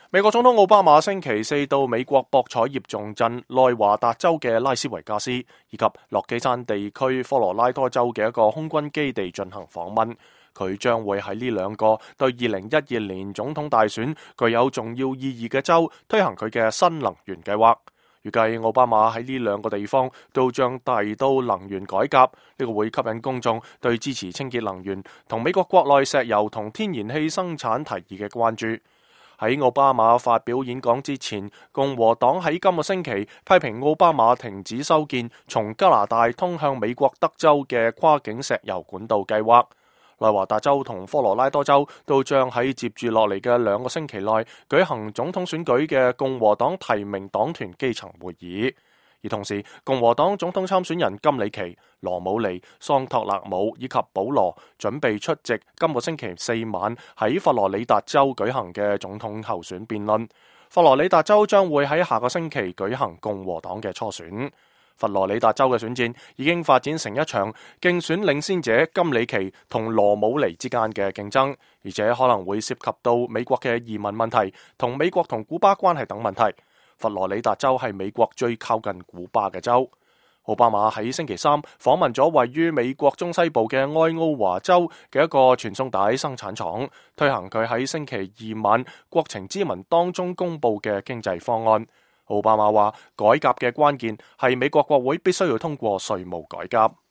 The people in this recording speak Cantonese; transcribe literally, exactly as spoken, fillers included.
美國總統奧巴馬星期四到美國博彩業重鎮內華達州嘅拉斯維加斯，以及洛基山地區科羅拉多州嘅一個空軍基地進行訪問。佢將會喺呢兩個對二零一二年總統大選具有重要意義嘅州推行佢嘅新能源計劃。預計奧巴馬喺呢兩個地方都將提到能源改革，呢、這個會吸引公眾對支持清潔能源同美國國內石油同天然氣生產提議嘅關注。喺奧巴馬發表演講之前，共和黨喺今個星期批評奧巴馬停止修建從加拿大通向美國德州嘅跨境石油管道計劃。內華達州同科羅拉多州都將喺接住落嚟嘅兩個星期內舉行總統選舉嘅共和黨提名黨團基層會議。而同時，共和黨總統參選人金里奇、羅姆尼、桑托勒姆以及保羅準備出席今個星期四晚喺佛羅里達州舉行嘅總統候選辯論。佛羅里達州將會喺下個星期舉行共和黨嘅初選。佛羅里達州嘅選戰已經發展成一場競選領先者金里奇同羅姆尼之間嘅競爭，而且可能會涉及到美國嘅移民問題同美國同古巴關係等問題。佛羅里達州係美國最靠近古巴嘅州。奧巴馬喺星期三訪問咗位於美國中西部嘅愛奧華州嘅一個傳送帶生產廠，推行佢喺星期二晚國情咨文當中公布嘅經濟方案。奧巴馬話，改革嘅關鍵係美國國會必須要通過稅務改革。